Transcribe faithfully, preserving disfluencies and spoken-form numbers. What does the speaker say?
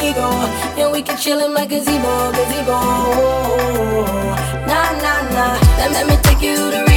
amigo, and we can chill in my gazebo, gazebo. Nah, nah, nah. Let, let me take you to